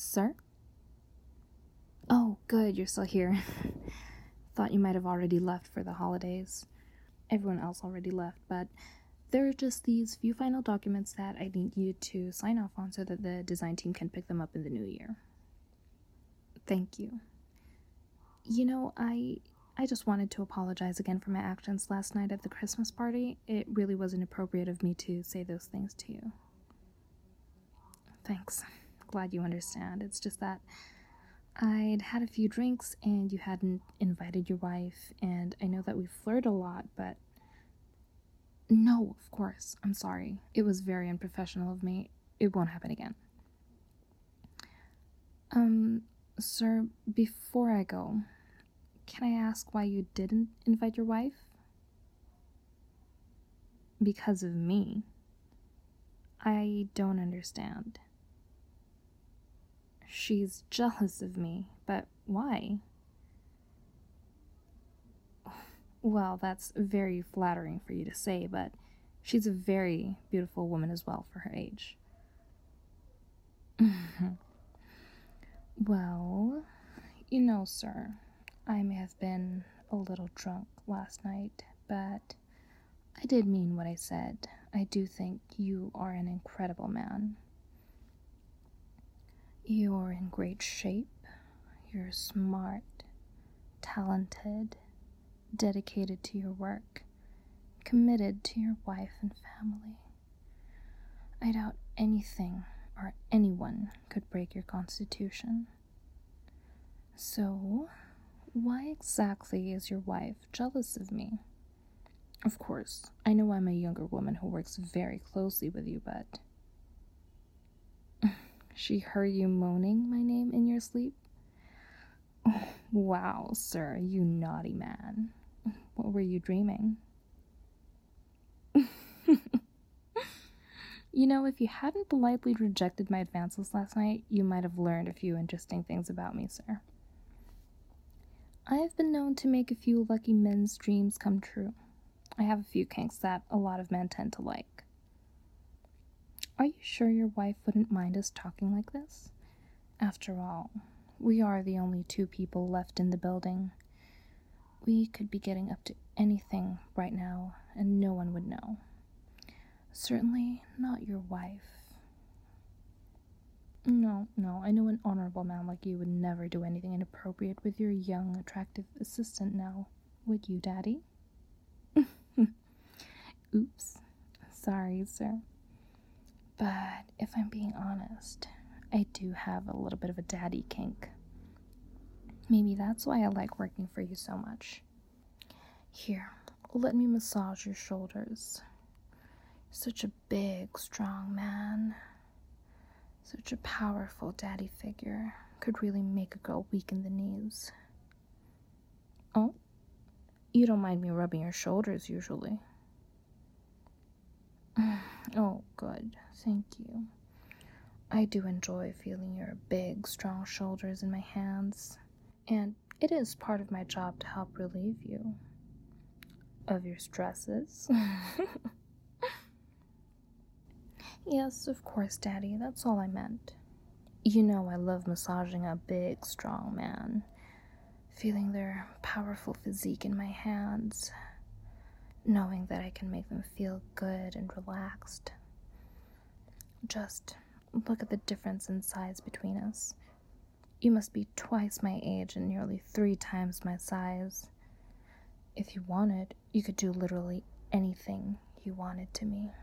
Sir? Oh, good, you're still here. Thought you might have already left for the holidays. Everyone else already left, but there are just these few final documents that I need you to sign off on so that the design team can pick them up in the new year. Thank you. You know, I just wanted to apologize again for my actions last night at the Christmas party. It really wasn't appropriate of me to say those things to you. Thanks. Glad you understand. It's just that I'd had a few drinks and you hadn't invited your wife, and I know that we flirt a lot, but no, of course, I'm sorry. It was very unprofessional of me. It won't happen again. Sir, before I go, can I ask why you didn't invite your wife? Because of me. I don't understand. She's jealous of me, but why? Well, that's very flattering for you to say, but she's a very beautiful woman as well for her age. Well, you know, sir, I may have been a little drunk last night, but I did mean what I said. I do think you are an incredible man. You're in great shape. You're smart, talented, dedicated to your work, committed to your wife and family. I doubt anything or anyone could break your constitution. So, why exactly is your wife jealous of me? Of course, I know I'm a younger woman who works very closely with you, but she heard you moaning my name in your sleep? Oh, wow, sir, you naughty man. What were you dreaming? You know, if you hadn't politely rejected my advances last night, you might have learned a few interesting things about me, sir. I have been known to make a few lucky men's dreams come true. I have a few kinks that a lot of men tend to like. Are you sure your wife wouldn't mind us talking like this? After all, we are the only two people left in the building. We could be getting up to anything right now, and no one would know. Certainly not your wife. No, I know an honorable man like you would never do anything inappropriate with your young, attractive assistant now, would you, Daddy? Oops. Sorry, sir. But if I'm being honest, I do have a little bit of a daddy kink. Maybe that's why I like working for you so much. Here, let me massage your shoulders. Such a big, strong man. Such a powerful daddy figure. Could really make a girl weak in the knees. Oh? You don't mind me rubbing your shoulders usually. Oh, good. Thank you. I do enjoy feeling your big, strong shoulders in my hands. And it is part of my job to help relieve you of your stresses. Yes, of course, Daddy. That's all I meant. You know I love massaging a big, strong man. Feeling their powerful physique in my hands. Knowing that I can make them feel good and relaxed. Just look at the difference in size between us. You must be twice my age and nearly 3 times my size. If you wanted, you could do literally anything you wanted to me.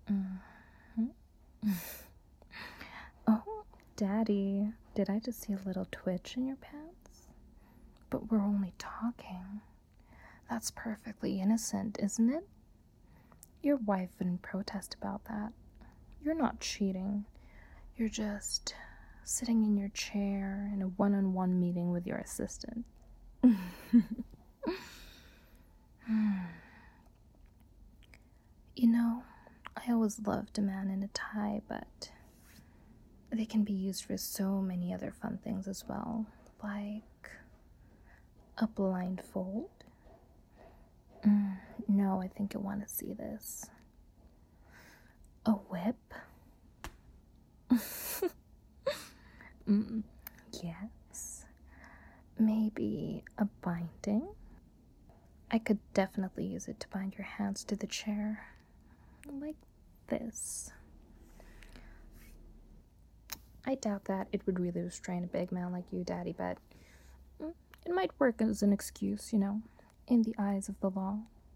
Oh, Daddy, did I just see a little twitch in your pants? But we're only talking. That's perfectly innocent, isn't it? Your wife wouldn't protest about that. You're not cheating. You're just sitting in your chair in a one-on-one meeting with your assistant. You know, I always loved a man in a tie, but they can be used for so many other fun things as well, like a blindfold. No, I think I want to see this. A whip? Mm, yes. Maybe a binding? I could definitely use it to bind your hands to the chair. Like this. I doubt that it would really restrain a big man like you, Daddy, but it might work as an excuse, in the eyes of the law.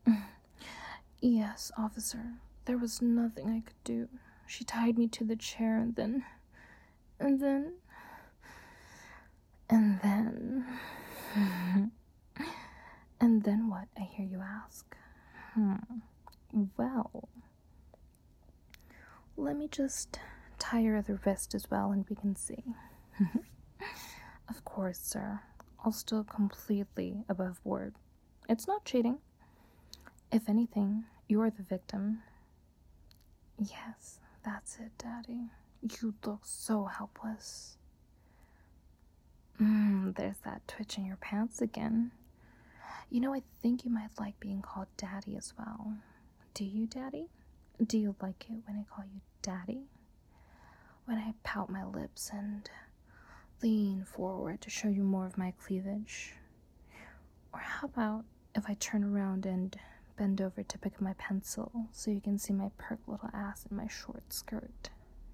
Yes, officer. There was nothing I could do. She tied me to the chair and then. And then. And then. And then what, I hear you ask? Well. Let me just tie your other wrist as well and we can see. Of course, sir. I'll still completely above board. It's not cheating. If anything, you're the victim. Yes, that's it, Daddy. You look so helpless. There's that twitch in your pants again. I think you might like being called Daddy as well. Do you, Daddy? Do you like it when I call you Daddy? When I pout my lips and lean forward to show you more of my cleavage? Or how about if I turn around and bend over to pick up my pencil so you can see my pert little ass in my short skirt?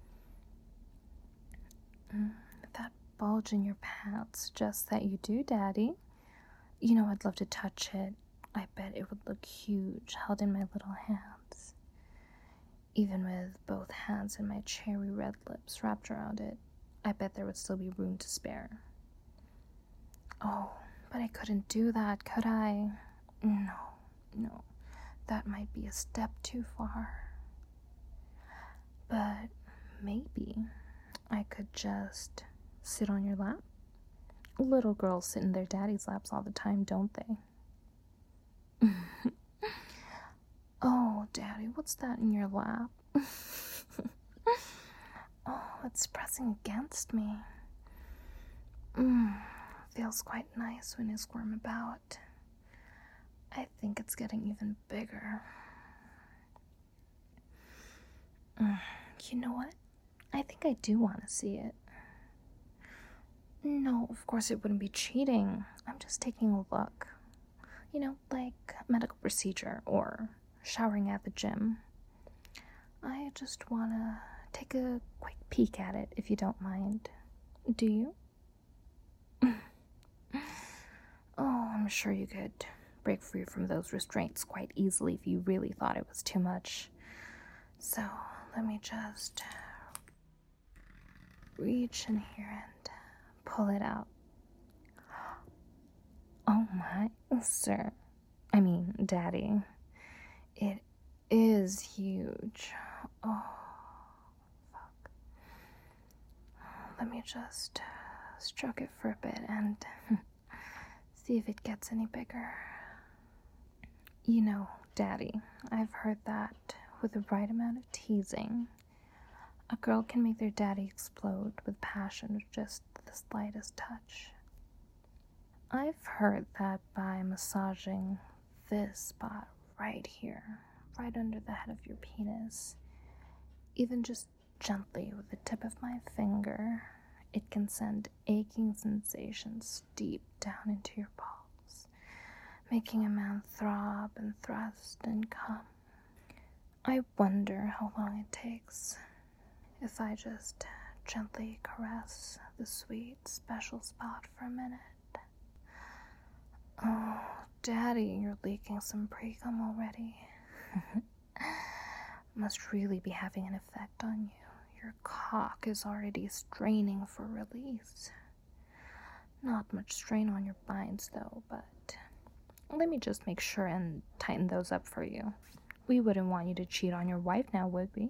That bulge in your pants suggests that you do, Daddy. I'd love to touch it. I bet it would look huge held in my little hands. Even with both hands and my cherry red lips wrapped around it, I bet there would still be room to spare. Oh, but I couldn't do that, could I? No. That might be a step too far. But maybe I could just sit on your lap. Little girls sit in their daddy's laps all the time, don't they? Oh, Daddy, what's that in your lap? Oh, it's pressing against me. Feels quite nice when you squirm about. I think it's getting even bigger. You know what? I think I do want to see it. No, of course it wouldn't be cheating. I'm just taking a look. Like a medical procedure or showering at the gym. I just want to take a quick peek at it, if you don't mind. Do you? Oh, I'm sure you could break free from those restraints quite easily if you really thought it was too much. So, let me just reach in here and pull it out. Oh my, sir. I mean, Daddy. It is huge. Oh, fuck. Let me just stroke it for a bit and see if it gets any bigger. Daddy, I've heard that with the right amount of teasing, a girl can make their daddy explode with passion with just the slightest touch. I've heard that by massaging this spot right here, right under the head of your penis, even just gently with the tip of my finger, it can send aching sensations deep down into your balls, making a man throb and thrust and come. I wonder how long it takes if I just gently caress the sweet, special spot for a minute. Oh, Daddy, you're leaking some pre-cum already. Must really be having an effect on you. Your cock is already straining for release. Not much strain on your binds, though, but let me just make sure and tighten those up for you. We wouldn't want you to cheat on your wife now, would we?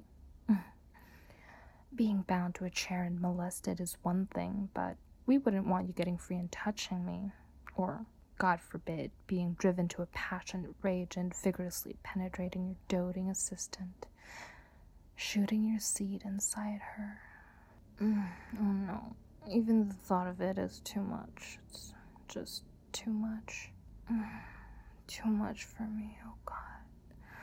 Being bound to a chair and molested is one thing, but we wouldn't want you getting free and touching me, or, God forbid, being driven to a passionate rage and vigorously penetrating your doting assistant, shooting your seed inside her. Oh no, even the thought of it is too much. It's just too much. Too much for me, oh God.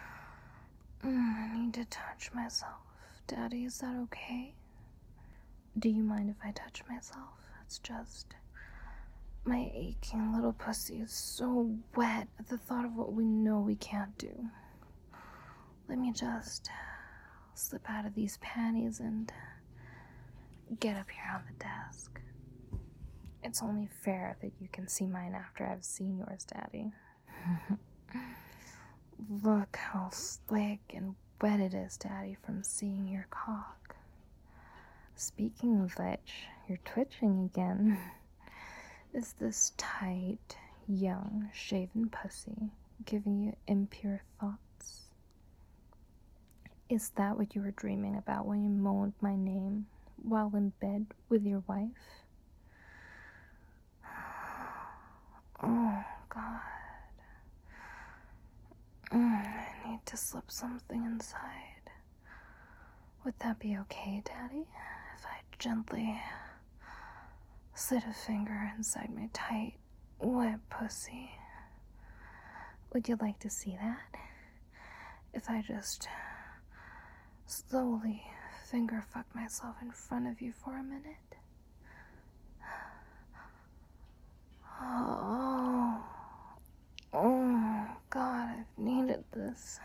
I need to touch myself. Daddy, is that okay? Do you mind if I touch myself? It's just... my aching little pussy is so wet at the thought of what we know we can't do. Let me just slip out of these panties and get up here on the desk. It's only fair that you can see mine after I've seen yours, Daddy. Look how slick and wet it is, Daddy, from seeing your cock. Speaking of which, you're twitching again. Is this tight, young, shaven pussy giving you impure thoughts? Is that what you were dreaming about when you moaned my name while in bed with your wife? Oh, God. I need to slip something inside. Would that be okay, Daddy, if I gently slid a finger inside my tight, wet pussy? Would you like to see that? If I just slowly finger fuck myself in front of you for a minute? Oh, God, I've needed this.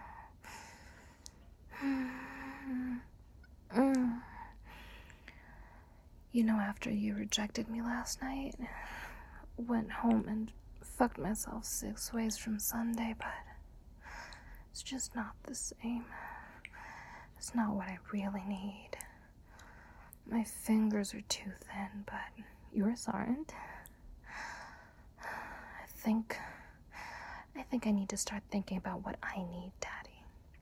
You know, after you rejected me last night, went home and fucked myself 6 ways from Sunday, but it's just not the same. It's not what I really need. My fingers are too thin, but yours aren't. I think I need to start thinking about what I need, Daddy.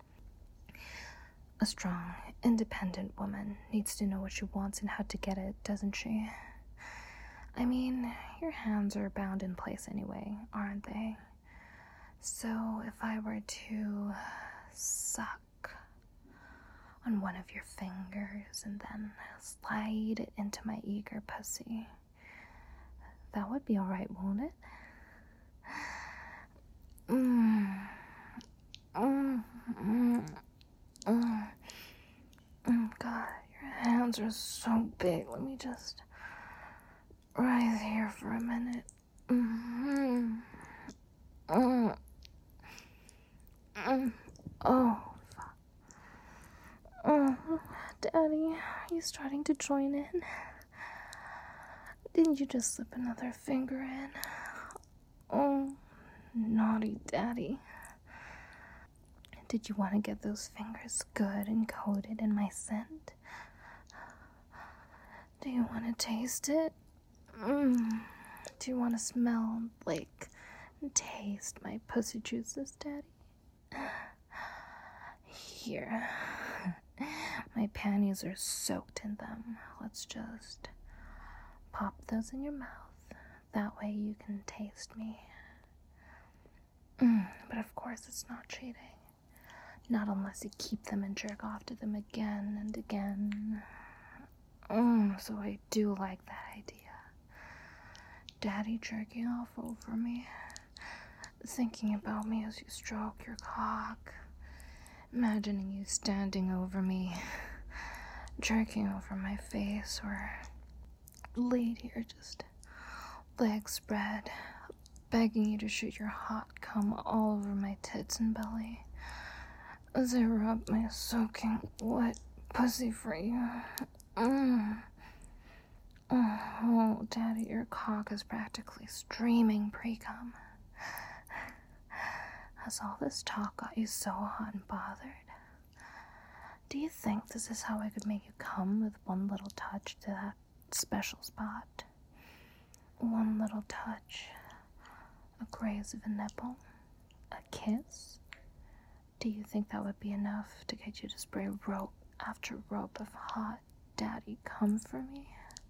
A strong, independent woman needs to know what she wants and how to get it, doesn't she? I mean, your hands are bound in place anyway, aren't they? So if I were to suck on one of your fingers and then slide it into my eager pussy, that would be alright, won't it? God, your hands are so big. Let me just rise here for a minute. Oh, fuck. Oh, Daddy, are you starting to join in? Didn't you just slip another finger in? Oh, naughty Daddy. Did you want to get those fingers good and coated in my scent? Do you want to taste it? Do you want to smell, like, and taste my pussy juices, Daddy? Here. My panties are soaked in them. Let's just pop those in your mouth. That way you can taste me. But of course it's not cheating. Not unless you keep them and jerk off to them again and again. So I do like that idea. Daddy jerking off over me. Thinking about me as you stroke your cock. Imagining you standing over me. Jerking over my face, or laid here just legs spread. Begging you to shoot your hot cum all over my tits and belly. As I rub my soaking wet pussy for you. Oh, Daddy, your cock is practically streaming pre-cum. Has all this talk got you so hot and bothered? Do you think this is how I could make you come with one little touch to that special spot? One little touch. A graze of a nipple. A kiss. Do you think that would be enough to get you to spray rope after rope of hot daddy cum for me?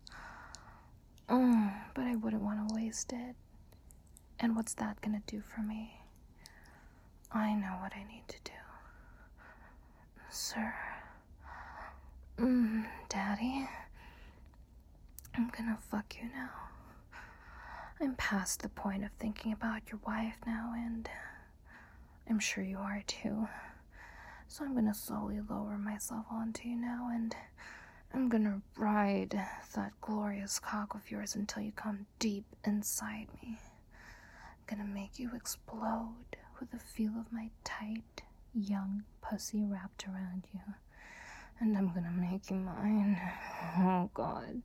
But I wouldn't want to waste it. And what's that gonna do for me? I know what I need to do. Sir. Daddy. I'm gonna fuck you now. I'm past the point of thinking about your wife now, and I'm sure you are too. So I'm gonna slowly lower myself onto you now and I'm gonna ride that glorious cock of yours until you come deep inside me. I'm gonna make you explode with the feel of my tight, young pussy wrapped around you. And I'm gonna make you mine. Oh, God.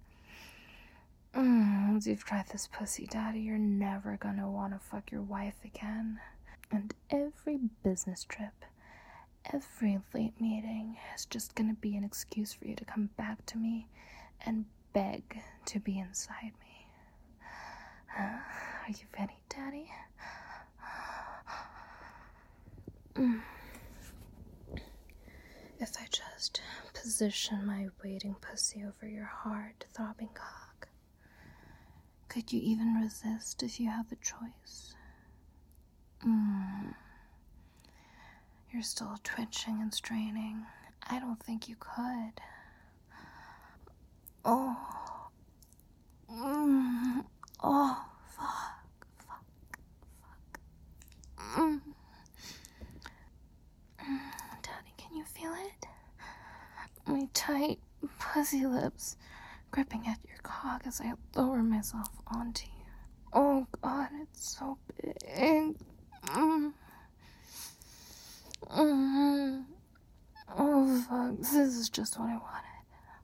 Once you've tried this pussy, Daddy, you're never gonna wanna fuck your wife again. And every business trip, every late meeting is just gonna be an excuse for you to come back to me and beg to be inside me. Are you ready, Daddy? If I just position my waiting pussy over your hard, throbbing cock, could you even resist if you have the choice? You're still twitching and straining. I don't think you could. Oh. Oh, fuck. Daddy, can you feel it? My tight, pussy lips gripping at your cock as I lower myself onto you. Oh, God, it's so big. Oh, fuck, this is just what I wanted.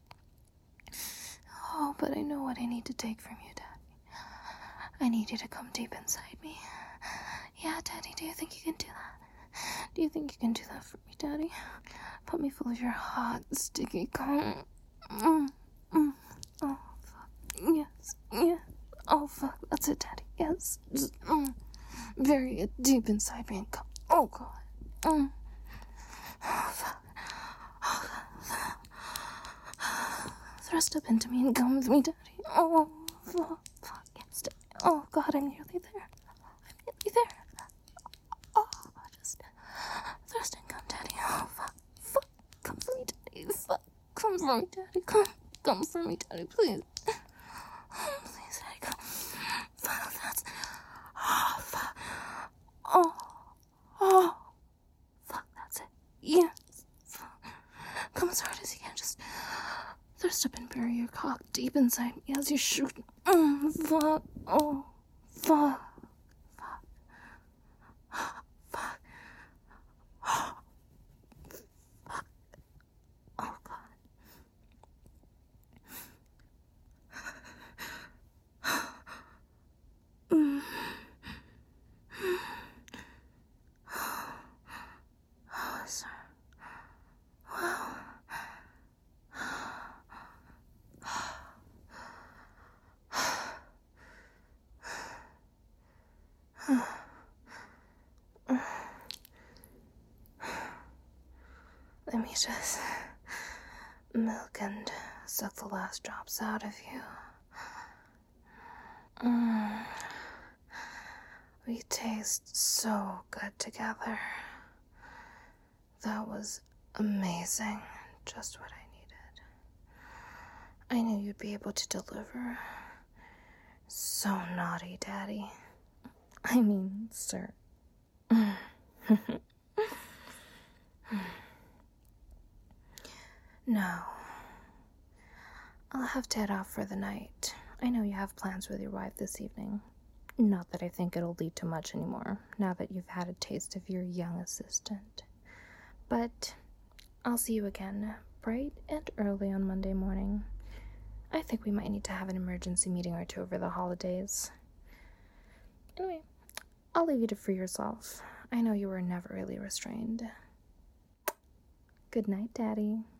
Oh, but I know what I need to take from you, Daddy. I need you to come deep inside me. Yeah, Daddy, do you think you can do that? Do you think you can do that for me, Daddy? Put me full of your hot, sticky cum. Oh, fuck. Yes. Oh, fuck, that's it, Daddy. Yes. Just, very deep inside me and come. Oh, God. Oh, fuck. Thrust up into me and come with me, Daddy. Oh, fuck. Yes, Daddy. Oh, God, I'm nearly there. Oh, just thrust and come, Daddy. Oh, fuck. Come for me, Daddy. Fuck. Come for me, Daddy. Come for me, Daddy, please. Please, Daddy, come. Fuck, that's... Oh, fuck. Oh. Fuck, that's it. Yes. Fuck. Come as hard as you can. Just thirst up and bury your cock deep inside me as you shoot. Fuck. Oh. Fuck. Oh, God. Oh, sir. Wow. Let me just milk and suck the last drops out of you. We taste so good together. That was amazing. Just what I needed. I knew you'd be able to deliver. So naughty, Daddy. I mean, sir. Now, I'll have to head off for the night. I know you have plans with your wife this evening. Not that I think it'll lead to much anymore, now that you've had a taste of your young assistant. But I'll see you again, bright and early on Monday morning. I think we might need to have an emergency meeting or two over the holidays. Anyway, I'll leave you to free yourself. I know you were never really restrained. Good night, Daddy.